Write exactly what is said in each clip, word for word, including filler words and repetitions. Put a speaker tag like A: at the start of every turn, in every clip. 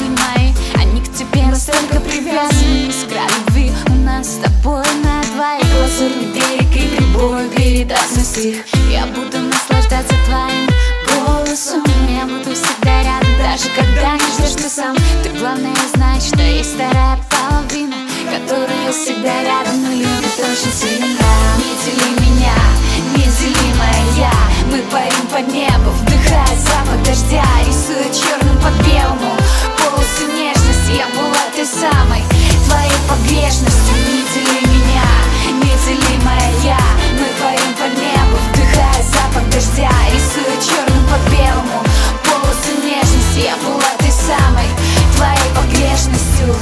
A: мысли мои, они к тебе настолько привязаны. Искра любви у нас с тобой на двоих. Лазурный берег и прибой передастся стих. Я буду наслаждаться твоим голосом. Я буду всегда рядом, даже когда не ждешь ты сам. Ты главное знать, что есть вторая половина, которая всегда рядом, но любит очень сильно. Не дели меня, неделимая я. Мы парим под небо, вдыхая запах дождя, рисуя черным по белому полосу нежности. Я была той самой, твоей погрешностью. Не дели меня, неделимая я. Мы парим под небо, вдыхая запах дождя, рисуя черным по белому полосу нежности. Я была той самой, твоей погрешностью.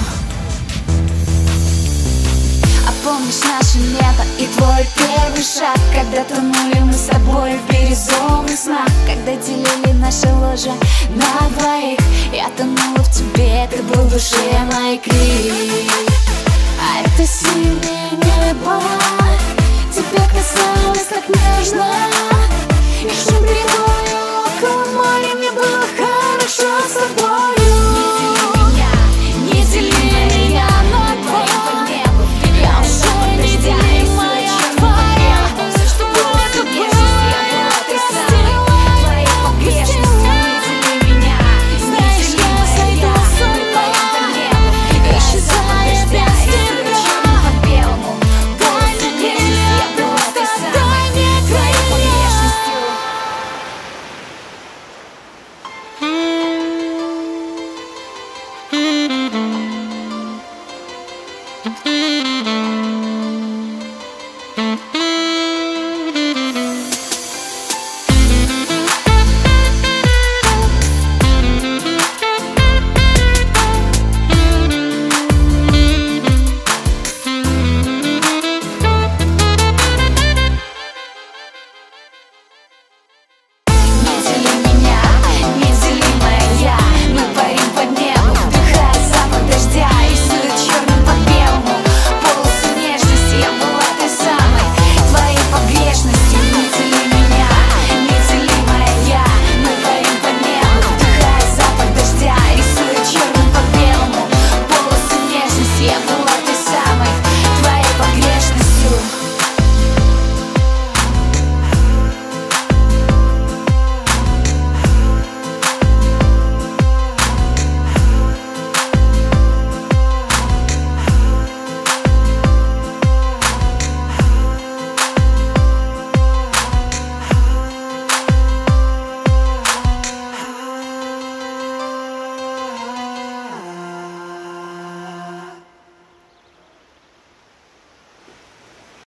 A: А помнишь наше лето и твой первый шаг, когда тонули мы с тобой в бирюзовых снах, когда делили наши ложа на двоих. Я тонула в тебе, ты был в душе моей крик. А это синее небо тебя касалось так нежно, и шум прибоя около моря. Мне было хорошо с тобой.